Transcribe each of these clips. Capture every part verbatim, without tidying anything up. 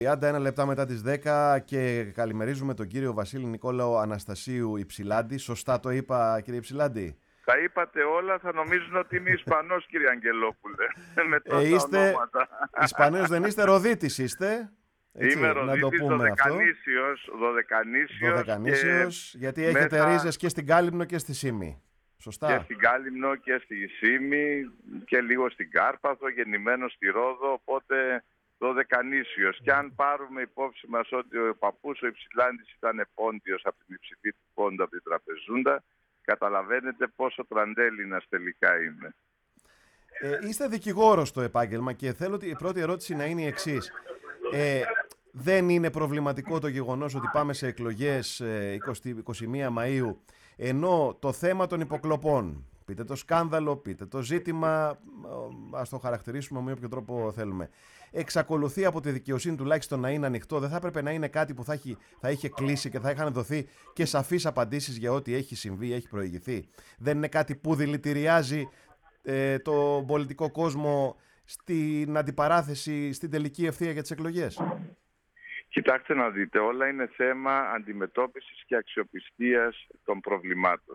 τριάντα ένα λεπτά μετά τις δέκα και καλημερίζουμε τον κύριο Βασίλη Νικόλαο Αναστασίου Υψηλάντη. Σωστά το είπα, κύριε Υψηλάντη? Τα είπατε όλα, θα νομίζουν ότι είμαι Ισπανός, κύριε Αγγελόπουλε, με τόσα ε, είστε ονόματα. Ισπανός δεν είστε, Ροδίτης είστε? Έτσι, Είμαι Ροδίτης, δωδεκανήσιος, δωδεκανήσιος, δωδεκανήσιος, γιατί μέσα... έχετε ρίζες και στην Κάλυμνο και στη Σύμη. Σωστά. Και στην Κάλυμνο και στη Σύμη και λίγο στην Κάρπαθο, γεννημένος στη Ρόδο, οπότε δωδεκανήσιος. Και αν πάρουμε υπόψη μας ότι ο παππούς ο Υψηλάντης ήταν πόντιος από την υψηλή του πόντα από την Τραπεζούντα, καταλαβαίνετε πόσο τραντέλινας τελικά είμαι. Ε, είστε δικηγόρος στο επάγγελμα και θέλω η πρώτη ερώτηση να είναι η εξής. Ε, δεν είναι προβληματικό το γεγονός ότι πάμε σε εκλογές ε, είκοσι, είκοσι μία Μαΐου, ενώ το θέμα των υποκλοπών, πείτε το σκάνδαλο, πείτε το ζήτημα, ας το χαρακτηρίσουμε με όποιο τρόπο θέλουμε, εξακολουθεί από τη δικαιοσύνη τουλάχιστον να είναι ανοιχτό? Δεν θα έπρεπε να είναι κάτι που θα, έχει, θα είχε κλείσει και θα είχαν δοθεί και σαφείς απαντήσεις για ό,τι έχει συμβεί, έχει προηγηθεί? Δεν είναι κάτι που δηλητηριάζει ε, το πολιτικό κόσμο στην αντιπαράθεση, στην τελική ευθεία για τις εκλογές? Κοιτάξτε να δείτε, όλα είναι θέμα αντιμετώπισης και αξιοπιστίας των προβλημάτων.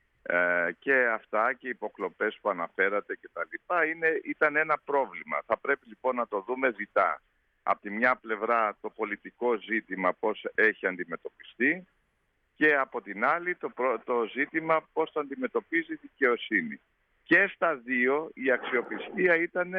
Ε, και αυτά και οι υποκλοπές που αναφέρατε και τα λοιπά είναι, ήταν ένα πρόβλημα. Θα πρέπει λοιπόν να το δούμε διτά. Από τη μια πλευρά το πολιτικό ζήτημα πώς έχει αντιμετωπιστεί και από την άλλη το, το ζήτημα πώς το αντιμετωπίζει η δικαιοσύνη. Και στα δύο η αξιοπιστία ήταν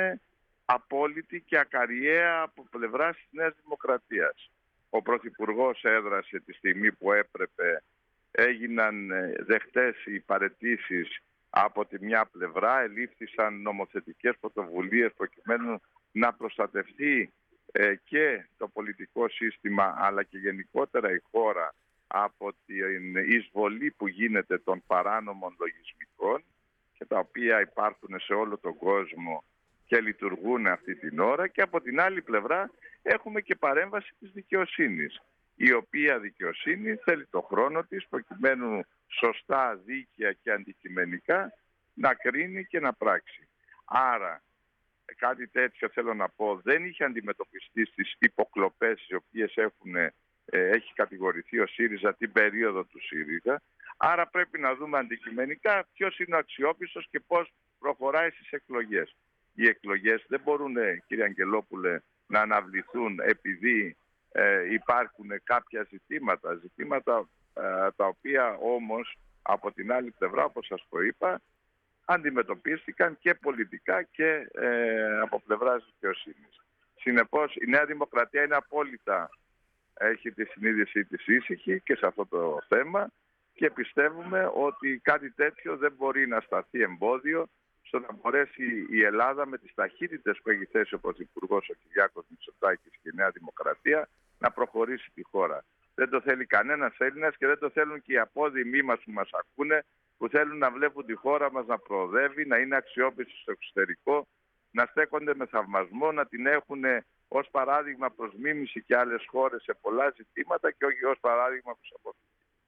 απόλυτη και ακαριαία από πλευράς της Νέας Δημοκρατίας. Ο Πρωθυπουργός έδρασε τη στιγμή που έπρεπε, έγιναν δεχτές οι παραιτήσεις από τη μια πλευρά, ελήφθησαν νομοθετικές πρωτοβουλίες προκειμένου να προστατευτεί ε, και το πολιτικό σύστημα αλλά και γενικότερα η χώρα από την εισβολή που γίνεται των παράνομων λογισμικών και τα οποία υπάρχουν σε όλο τον κόσμο και λειτουργούν αυτή την ώρα, και από την άλλη πλευρά έχουμε και παρέμβαση της δικαιοσύνης, η οποία δικαιοσύνη θέλει το χρόνο της προκειμένου σωστά, δίκαια και αντικειμενικά να κρίνει και να πράξει. Άρα κάτι τέτοιο θέλω να πω δεν είχε αντιμετωπιστεί στις υποκλοπές οι οποίες έχουν, ε, έχει κατηγορηθεί ο ΣΥΡΙΖΑ την περίοδο του ΣΥΡΙΖΑ. Άρα πρέπει να δούμε αντικειμενικά ποιος είναι ο αξιόπιστος και πώς προχωράει στις εκλογές. Οι εκλογές δεν μπορούν, κύριε Αγγελόπουλε, να αναβληθούν επειδή ε, υπάρχουν κάποια ζητήματα, ζητήματα ε, τα οποία όμως από την άλλη πλευρά, όπως σας το είπα, αντιμετωπίστηκαν και πολιτικά και ε, από πλευράς δικαιοσύνης. Συνεπώς η Νέα Δημοκρατία είναι απόλυτα, έχει τη συνείδησή της ήσυχη και σε αυτό το θέμα και πιστεύουμε ότι κάτι τέτοιο δεν μπορεί να σταθεί εμπόδιο στο να μπορέσει η Ελλάδα με τις ταχύτητες που έχει θέσει ο Πρωθυπουργός ο Κυριάκος Μητσοτάκης και η Νέα Δημοκρατία να προχωρήσει τη χώρα. Δεν το θέλει κανένας Έλληνας και δεν το θέλουν και οι απόδημοί μας που μας ακούνε, που θέλουν να βλέπουν τη χώρα μας να προοδεύει, να είναι αξιόπιστη στο εξωτερικό, να στέκονται με θαυμασμό, να την έχουν ως παράδειγμα προς μίμηση και άλλες χώρες σε πολλά ζητήματα και όχι ως παράδειγμα προς αποφύγη.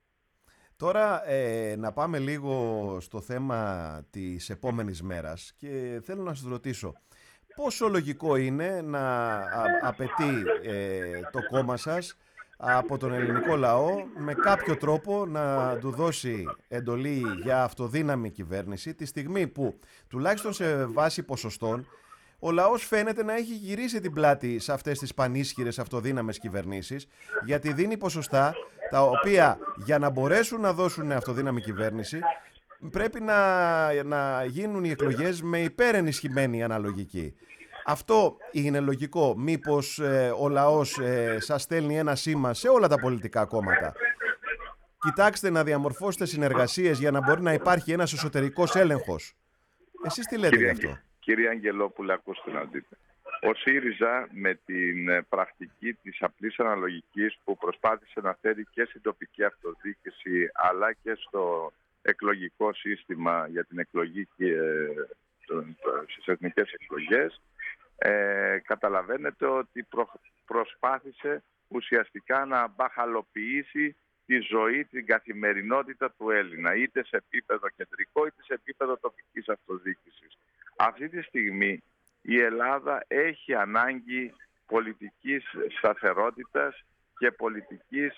Τώρα ε, να πάμε λίγο στο θέμα της επόμενης μέρας και θέλω να σας ρωτήσω πόσο λογικό είναι να α, απαιτεί ε, το κόμμα σας από τον ελληνικό λαό με κάποιο τρόπο να του δώσει εντολή για αυτοδύναμη κυβέρνηση τη στιγμή που τουλάχιστον σε βάση ποσοστών ο λαός φαίνεται να έχει γυρίσει την πλάτη σε αυτές τις πανίσχυρες αυτοδύναμες κυβερνήσεις, γιατί δίνει ποσοστά τα οποία για να μπορέσουν να δώσουν αυτοδύναμη κυβέρνηση πρέπει να, να γίνουν οι εκλογές με υπερενισχυμένη αναλογική. Αυτό είναι λογικό? Μήπως ε, ο λαός ε, σας στέλνει ένα σήμα σε όλα τα πολιτικά κόμματα? Κοιτάξτε να διαμορφώσετε συνεργασίες για να μπορεί να υπάρχει ένας εσωτερικός έλεγχος. Εσείς τι λέτε γι' αυτό? Κύριε Αγγελόπουλε, ακούστε να δείτε. Ο ΣΥΡΙΖΑ με την πρακτική της απλής αναλογικής που προσπάθησε να φέρει και στην τοπική αυτοδιοίκηση αλλά και στο εκλογικό σύστημα για την εκλογή και ε, στις εθνικές εκλογές, ε, καταλαβαίνετε ότι προ, προσπάθησε ουσιαστικά να μπαχαλοποιήσει τη ζωή, την καθημερινότητα του Έλληνα, είτε σε επίπεδο κεντρικό είτε σε επίπεδο τοπικής αυτοδιοίκησης. Αυτή τη στιγμή η Ελλάδα έχει ανάγκη πολιτικής σταθερότητας και πολιτικής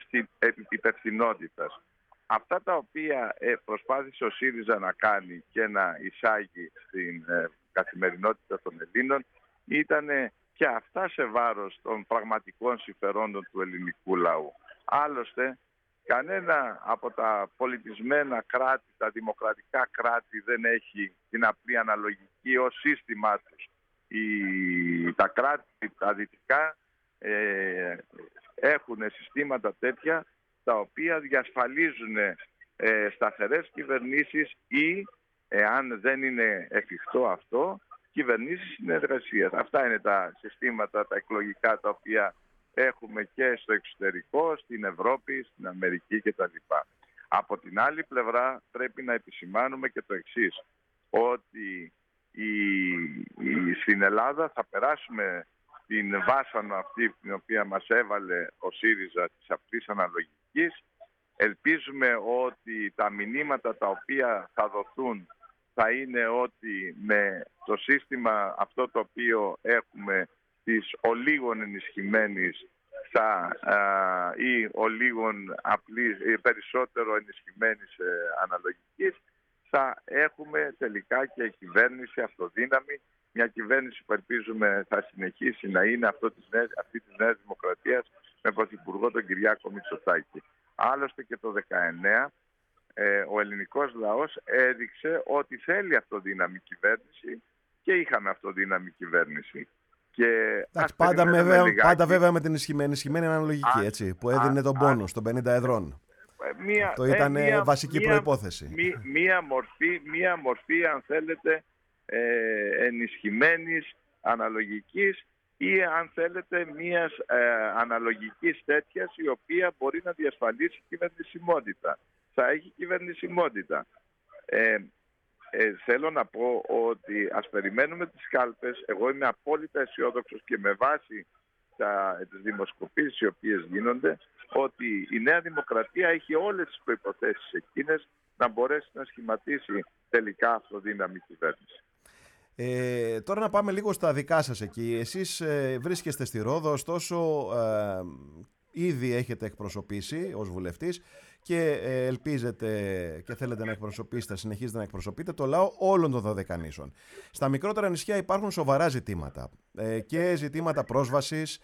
υπευθυνότητας. Αυτά τα οποία ε, προσπάθησε ο ΣΥΡΙΖΑ να κάνει και να εισάγει στην ε, καθημερινότητα των Ελλήνων ήταν και αυτά σε βάρος των πραγματικών συμφερόντων του ελληνικού λαού. Άλλωστε, κανένα από τα πολιτισμένα κράτη, τα δημοκρατικά κράτη δεν έχει την απλή αναλογική ως σύστημά τους. Οι, τα κράτη, τα δυτικά, ε, έχουν συστήματα τέτοια τα οποία διασφαλίζουν ε, σταθερές κυβερνήσεις ή, εάν δεν είναι εφικτό αυτό, κυβερνήσεις συνεργασίας. Αυτά είναι τα συστήματα, τα εκλογικά τα οποία έχουμε και στο εξωτερικό, στην Ευρώπη, στην Αμερική κτλ. Από την άλλη πλευρά πρέπει να επισημάνουμε και το εξής, ότι η, η, στην Ελλάδα θα περάσουμε την βάσανο αυτή την οποία μας έβαλε ο ΣΥΡΙΖΑ της απλής αναλογικής. Ελπίζουμε ότι τα μηνύματα τα οποία θα δοθούν θα είναι ότι με το σύστημα αυτό το οποίο έχουμε της ολίγων ενισχυμένης θα, α, ή ολίγων απλής, ή περισσότερο ενισχυμένης ε, αναλογικής, θα έχουμε τελικά και κυβέρνηση αυτοδύναμη, μια κυβέρνηση που ελπίζουμε θα συνεχίσει να είναι αυτό της νέας, αυτή της Νέας Δημοκρατίας με πρωθυπουργό τον Κυριάκο Μητσοτάκη. Άλλωστε και το δεκαεννέα ε, ο ελληνικός λαός έδειξε ότι θέλει αυτοδύναμη κυβέρνηση και είχαμε αυτοδύναμη κυβέρνηση. Και Εντάξει, πάντα, με βέβαια, πάντα βέβαια με την ενισχυμένη, ενισχυμένη αναλογική, α, έτσι, που έδινε α, τον πόνο των πενήντα εδρών. Μία, Αυτό ήταν ε, μία, βασική μία, προϋπόθεση. Μία, μία, μορφή, μία μορφή, αν θέλετε, ε, ενισχυμένης αναλογικής ή, αν θέλετε, μίας ε, αναλογικής τέτοιας η οποία μπορεί να διασφαλίσει κυβερνησιμότητα. Θα έχει κυβερνησιμότητα. Ε, Ε, θέλω να πω ότι ας περιμένουμε τις κάλπες. Εγώ είμαι απόλυτα αισιόδοξος και με βάση τα, τις δημοσκοπήσεις οι οποίες γίνονται, ότι η Νέα Δημοκρατία έχει όλες τις προϋποθέσεις εκείνες να μπορέσει να σχηματίσει τελικά αυτοδύναμη κυβέρνηση. Ε, τώρα να πάμε λίγο στα δικά σας εκεί. Εσείς ε, βρίσκεστε στη Ρόδο, ωστόσο ε, ήδη έχετε εκπροσωπήσει ως βουλευτής και ελπίζετε και θέλετε να εκπροσωπήσετε, συνεχίζετε να εκπροσωπείτε το λαό όλων των Δωδεκανήσων. Στα μικρότερα νησιά υπάρχουν σοβαρά ζητήματα ε, και ζητήματα πρόσβασης.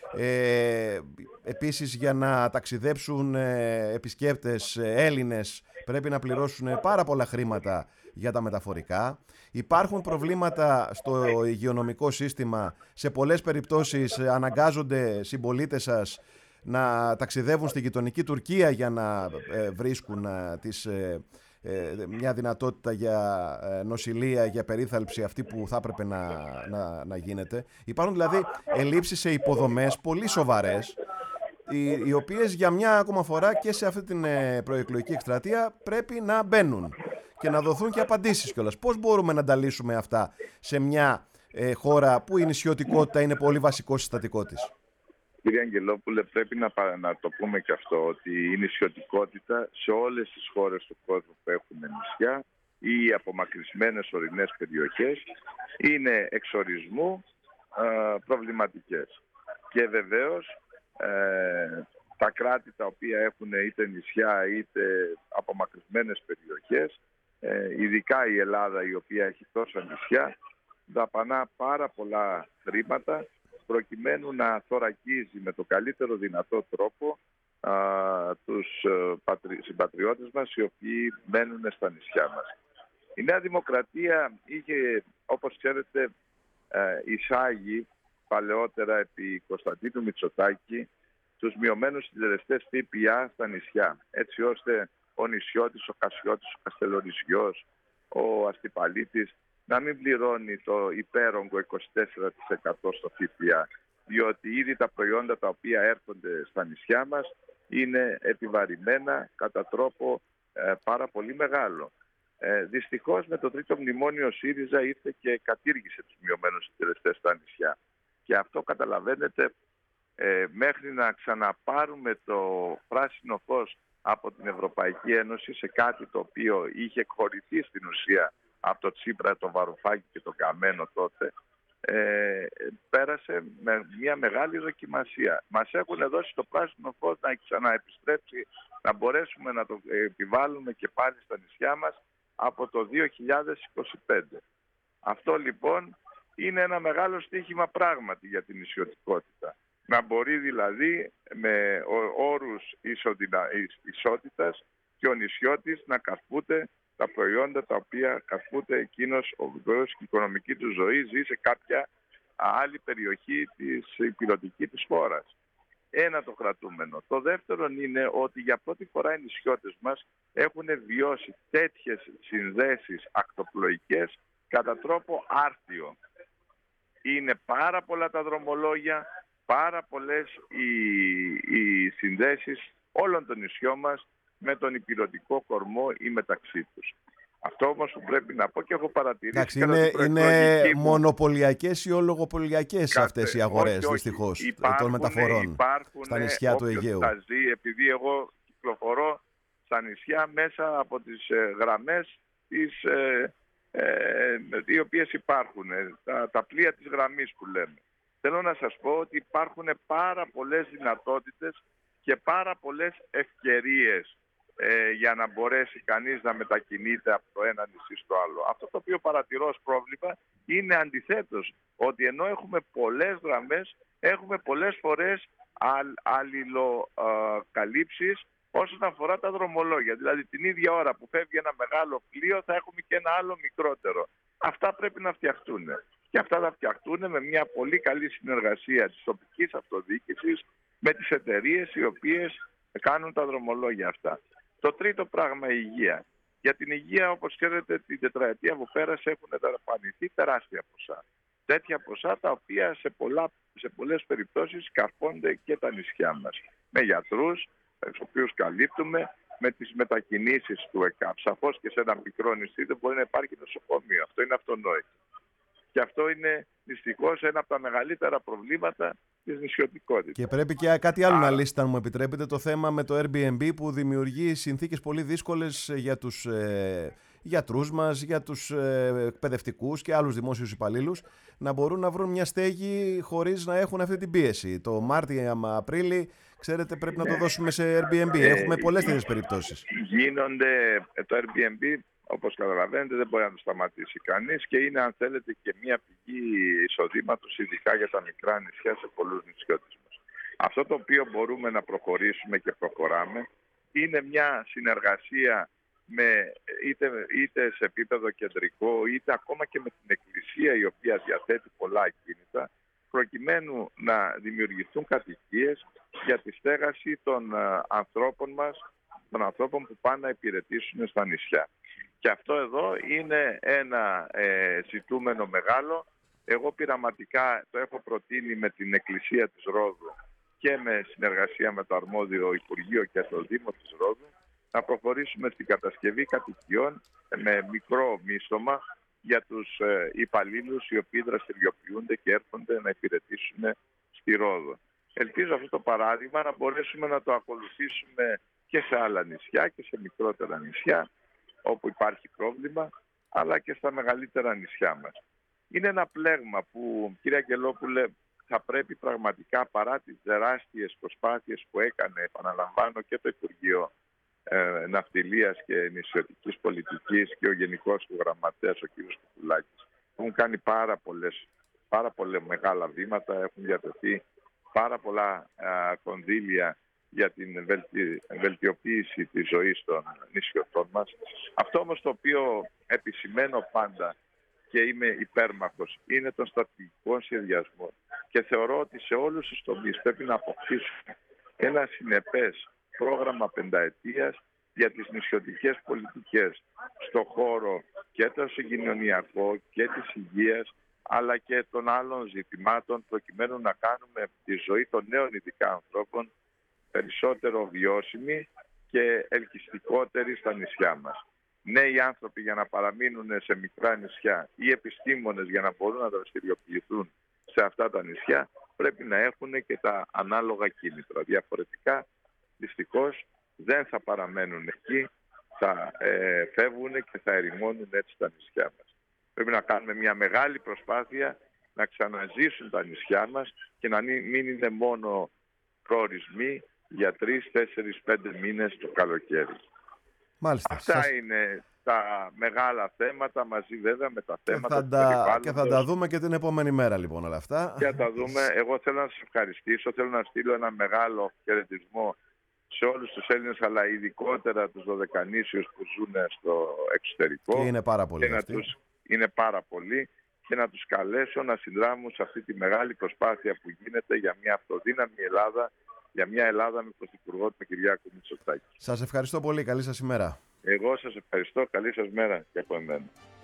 Ε, επίσης, για να ταξιδέψουν ε, επισκέπτες ε, Έλληνες πρέπει να πληρώσουν πάρα πολλά χρήματα για τα μεταφορικά. Υπάρχουν προβλήματα στο υγειονομικό σύστημα. Σε πολλές περιπτώσεις ε, αναγκάζονται συμπολίτες σας να ταξιδεύουν στη γειτονική Τουρκία για να ε, βρίσκουν ε, τις, ε, ε, μια δυνατότητα για ε, νοσηλεία, για περίθαλψη αυτή που θα έπρεπε να, να, να γίνεται. Υπάρχουν δηλαδή ελλείψεις σε υποδομές πολύ σοβαρές, οι, οι οποίες για μια ακόμα φορά και σε αυτή την ε, προεκλογική εκστρατεία πρέπει να μπαίνουν και να δοθούν και απαντήσεις κιόλας. Πώς μπορούμε να τα λύσουμε αυτά σε μια ε, χώρα που η νησιωτικότητα είναι πολύ βασικό συστατικό της? Κύριε Αγγελόπουλε, πρέπει να, να το πούμε και αυτό, ότι η νησιωτικότητα σε όλες τις χώρες του κόσμου που έχουν νησιά ή οι απομακρυσμένες ορεινές περιοχές είναι εξορισμού ε, προβληματικές. Και βεβαίως ε, τα κράτη τα οποία έχουν είτε νησιά είτε απομακρυσμένες περιοχές, ε, ειδικά η Ελλάδα η οποία έχει τόσα νησιά, δαπανά πάρα πολλά χρήματα προκειμένου να θωρακίζει με το καλύτερο δυνατό τρόπο α, τους πατρι... συμπατριώτες μας οι οποίοι μένουν στα νησιά μας. Η Νέα Δημοκρατία είχε, όπως ξέρετε, εισάγει παλαιότερα επί Κωνσταντίνου Μητσοτάκη τους μειωμένους συντελεστές ΦΠΑ στα νησιά, έτσι ώστε ο νησιώτης, ο Κασιώτης, ο Καστελονησιός, ο Αστυπαλίτης να μην πληρώνει το υπέρογκο είκοσι τέσσερα τοις εκατό στο ΦΠΑ, διότι ήδη τα προϊόντα τα οποία έρχονται στα νησιά μας είναι επιβαρημένα κατά τρόπο ε, πάρα πολύ μεγάλο. Ε, δυστυχώς με το τρίτο μνημόνιο ΣΥΡΙΖΑ ήρθε και κατήργησε τους μειωμένους συντελεστές στα νησιά. Και αυτό καταλαβαίνετε, ε, μέχρι να ξαναπάρουμε το πράσινο φως από την Ευρωπαϊκή Ένωση σε κάτι το οποίο είχε εκχωρηθεί στην ουσία από το Τσίπρα, το Βαρουφάκη και το Καμένο τότε, ε, πέρασε με μια μεγάλη δοκιμασία. Μας έχουν δώσει το πράσινο φως να ξαναεπιστρέψει, να μπορέσουμε να το επιβάλλουμε και πάλι στα νησιά μας από το δύο χιλιάδες είκοσι πέντε. Αυτό λοιπόν είναι ένα μεγάλο στοίχημα πράγματι για την νησιωτικότητα. Να μπορεί δηλαδή με όρους ισότητας και ο νησιώτης να καρπούται τα προϊόντα τα οποία καρπούται εκείνος ο οποίος η οικονομική του ζωή ζει σε κάποια άλλη περιοχή της υπηρετική της χώρας. Ένα το κρατούμενο. Το δεύτερο είναι ότι για πρώτη φορά οι νησιώτες μας έχουν βιώσει τέτοιες συνδέσεις ακτοπλοϊκές κατά τρόπο άρτιο. Είναι πάρα πολλά τα δρομολόγια, πάρα πολλές οι, οι συνδέσεις όλων των νησιών μας με τον υπηρετικό κορμό ή μεταξύ τους. Αυτό όμως που πρέπει να πω και έχω παρατηρήσει... Εντάξει, είναι, είναι μου... μονοπωλιακές ή ολογοπωλιακές Κάτε, αυτές οι αγορές, όχι, όχι. δυστυχώς, υπάρχουν, των μεταφορών υπάρχουν, στα νησιά του Αιγαίου. Θα ζει, επειδή εγώ κυκλοφορώ στα νησιά μέσα από τις ε, γραμμές τις, ε, ε, οι οποίες υπάρχουν, ε, τα, τα πλοία της γραμμής που λέμε. Θέλω να σας πω ότι υπάρχουν πάρα πολλές δυνατότητες και πάρα πολλές ευκαιρίες ε, για να μπορέσει κανείς να μετακινείται από το ένα νησί στο άλλο. Αυτό το οποίο παρατηρώ ως πρόβλημα είναι αντιθέτως, ότι ενώ έχουμε πολλές γραμμές, έχουμε πολλές φορές αλ, αλληλοκαλύψεις όσον αφορά τα δρομολόγια. Δηλαδή την ίδια ώρα που φεύγει ένα μεγάλο πλοίο θα έχουμε και ένα άλλο μικρότερο. Αυτά πρέπει να φτιαχτούν. Και αυτά θα φτιαχτούν με μια πολύ καλή συνεργασία της τοπικής αυτοδιοίκησης με τις εταιρείες οι οποίες κάνουν τα δρομολόγια αυτά. Το τρίτο πράγμα, η υγεία. Για την υγεία, όπως ξέρετε, την τετραετία που πέρασε έχουν δαπανηθεί τεράστια ποσά. Τέτοια ποσά τα οποία σε, πολλά, σε πολλές περιπτώσεις καρπώνται και τα νησιά μας. Με γιατρούς, τους οποίους καλύπτουμε, με τις μετακινήσεις του ΕΚΑΠ. Σαφώς και σε ένα μικρό νησί δεν μπορεί να υπάρχει νοσοκομείο. Αυτό είναι αυτονόητο. Και αυτό είναι δυστυχώς ένα από τα μεγαλύτερα προβλήματα της νησιωτικότητας. Και πρέπει και κάτι άλλο Άρα... να λύσετε, αν μου επιτρέπετε, το θέμα με το Airbnb που δημιουργεί συνθήκες πολύ δύσκολες για τους ε, γιατρούς μας, για τους ε, εκπαιδευτικούς και άλλους δημόσιους υπαλλήλους να μπορούν να βρουν μια στέγη χωρίς να έχουν αυτή την πίεση. Το Μάρτιο-Απρίλη, ξέρετε, πρέπει να το δώσουμε σε Airbnb. Έχουμε πολλές τέτοιες περιπτώσεις. Γίνονται το Airbnb... Όπως καταλαβαίνετε δεν μπορεί να το σταματήσει κανείς και είναι, αν θέλετε, και μια πηγή εισοδήματος ειδικά για τα μικρά νησιά σε πολλούς νησιώτες μας. Αυτό το οποίο μπορούμε να προχωρήσουμε και προχωράμε είναι μια συνεργασία με, είτε, είτε σε επίπεδο κεντρικό είτε ακόμα και με την Εκκλησία, η οποία διαθέτει πολλά ακίνητα, προκειμένου να δημιουργηθούν κατοικίες για τη στέγαση των uh, ανθρώπων μας, των ανθρώπων που πάνε να υπηρετήσουν στα νησιά. Και αυτό εδώ είναι ένα ε, ζητούμενο μεγάλο. Εγώ πειραματικά το έχω προτείνει με την Εκκλησία της Ρόδου και με συνεργασία με το αρμόδιο Υπουργείο και το Δήμο της Ρόδου να προχωρήσουμε στην κατασκευή κατοικιών με μικρό μίσθωμα για τους ε, υπαλλήλους οι οποίοι δραστηριοποιούνται και έρχονται να υπηρετήσουν στη Ρόδο. Ελπίζω αυτό το παράδειγμα να μπορέσουμε να το ακολουθήσουμε και σε άλλα νησιά και σε μικρότερα νησιά όπου υπάρχει πρόβλημα, αλλά και στα μεγαλύτερα νησιά μας. Είναι ένα πλέγμα που, κύριε Αγγελόπουλε, θα πρέπει πραγματικά, παρά τις τεράστιες προσπάθειες που έκανε, επαναλαμβάνω, και το Υπουργείο ε, Ναυτιλίας και Νησιωτικής Πολιτικής και ο Γενικός του Γραμματέας, ο κ. Κουκουλάκης, έχουν κάνει πάρα, πολλές, πάρα πολλά μεγάλα βήματα, έχουν διατεθεί πάρα πολλά ε, κονδύλια για την βελτι... βελτιοποίηση της ζωής των νησιωτών μας. Αυτό όμως το οποίο επισημαίνω πάντα και είμαι υπέρμαχος είναι των στρατηγικών σχεδιασμών και θεωρώ ότι σε όλους τους τομείς πρέπει να αποκτήσουμε ένα συνεπές πρόγραμμα πενταετίας για τις νησιωτικές πολιτικές στον χώρο και το συγκοινωνιακό και της υγείας αλλά και των άλλων ζητημάτων προκειμένου να κάνουμε τη ζωή των νέων ειδικά ανθρώπων περισσότερο βιώσιμη και ελκυστικότερη στα νησιά μας. Νέοι άνθρωποι για να παραμείνουν σε μικρά νησιά ή επιστήμονες για να μπορούν να δραστηριοποιηθούν σε αυτά τα νησιά πρέπει να έχουν και τα ανάλογα κίνητρα. Διαφορετικά, δυστυχώς, δεν θα παραμένουν εκεί, θα ε, φεύγουν και θα ερημώνουν έτσι τα νησιά μας. Πρέπει να κάνουμε μια μεγάλη προσπάθεια να ξαναζήσουν τα νησιά μας και να μην είναι μόνο προορισμοί για τρεις, τέσσερις, πέντε μήνες το καλοκαίρι. Μάλιστα. Αυτά Σας... είναι τα μεγάλα θέματα, μαζί βέβαια με τα θέματα θα του τα... περιβάλλοντος. Και θα τα δούμε και την επόμενη μέρα λοιπόν όλα αυτά. Και θα τα δούμε. Εγώ θέλω να σας ευχαριστήσω, θέλω να στείλω ένα μεγάλο χαιρετισμό σε όλους τους Έλληνες, αλλά ειδικότερα τους Δωδεκανήσιους που ζουν στο εξωτερικό. Και είναι πάρα πολλοί και να τους... Είναι πάρα πολλοί. Και να τους καλέσω να συνδράμουν σε αυτή τη μεγάλη προσπάθεια που γίνεται για μια αυτοδύναμη Ελλάδα, για μια Ελλάδα με πρωθυπουργό τον Κυριάκο Μητσοτάκη. Σας ευχαριστώ πολύ. Καλή σας ημέρα. Εγώ σας ευχαριστώ. Καλή σας μέρα και από εμένα.